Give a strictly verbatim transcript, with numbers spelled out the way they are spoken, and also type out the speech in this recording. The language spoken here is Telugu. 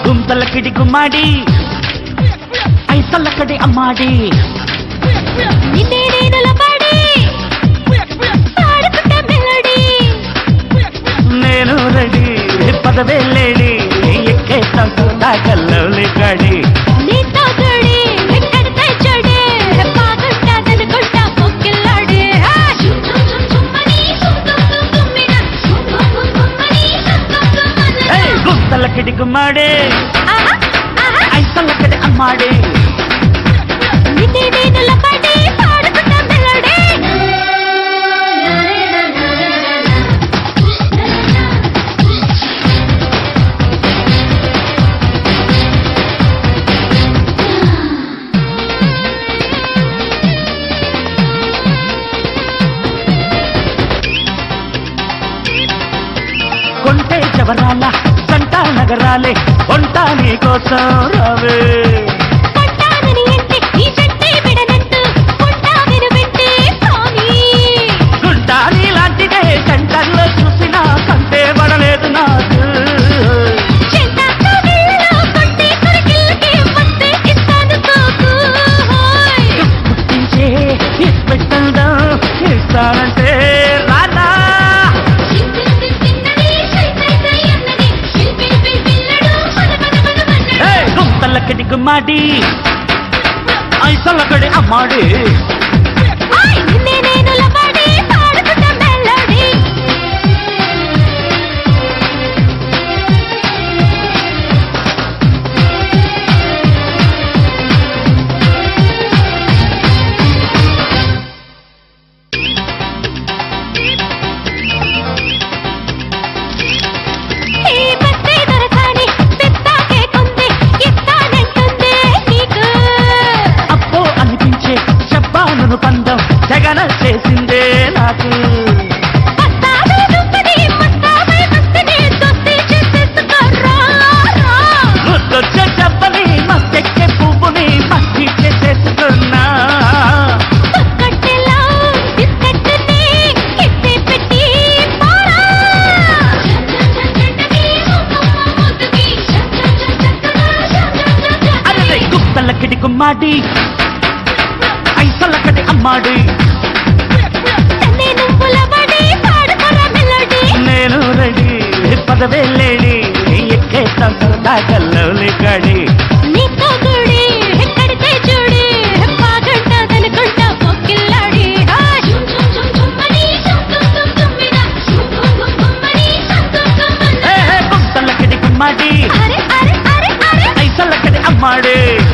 గుంతలకిడి గుమ్మాడి ఐసల్లకడి అమ్మాడి నిన్నే నేనుల పడి పాడుకుంటా మెలోడీ నేను రెడీ పదవే లేడి ఎక్కేస్తాం దాకల్లోలి కడి నీతో గుడి ఎక్కడితే చూడే పాగుంటా దనుకుంటా పొక్కిల్లాడి గుంతలకిడి గుమ్మాడి ఐసల్లకడి అమ్మాడి నిన్నే నేనుల పడి పాడుకుంటా మెలోడీ కొంటే జవరాల సంటా నగరాలే కొంటా నీ కోసం రావే కొంటానని అంటే ఈ జంటే విడనంటూ కొంటా వినుబెట్టే స్వామి గుంటా నీలాంటిదే సెంటర్లో చూసినా కంటే పడలేదు నాకు చెంటాకు వెళ్ళలో కొంటే కొరికిళ్ళకి వస్తే ఇస్తాను సోకు పుట్టించే ఇస్పెట్టందా ఇస్తానంటే రానా గుంతలకడి గుమ్మాడి ఐసల్లకడి అమ్మాడి నిన్నే నేనుల పడి పాడుకుంటా మెలోడీ ఈ బస్సే దొరకాని పిస్తాకే కొంది ఇస్తానంటుంది నీకు అప్పో అనిపించే చెప్పాను పందం జగన చేసిందే నాకు వస్తావే దుప్పటి వస్తావే బస్తని దొస్తి చేసేసుకోరా ముద్దొచ్చే చెప్పని మస్తెక్కే పువ్వుని మస్తి చేసేసుకున్నా కట్టెలా బిస్కెట్ని కిట్టి పెట్టి పోరా అరే గుప్తలకడి గుమ్మాడి ఐసల్లకడి అమ్మాడి తన్నే నువ్వుల పడి పాడుకోరా మెలోడీ నేను రెడీ పదవే లేడి ఎక్కేస్తాం దాకల్లోలి కడి నీతో గుడి ఎక్కడితే చూడి పాగంటా దనుకుంటా పొక్కిల్లాడి గుప్తలకడి గుమ్మాడి అరే అరే అరే అరే ఐసల్లకడి అమ్మాడి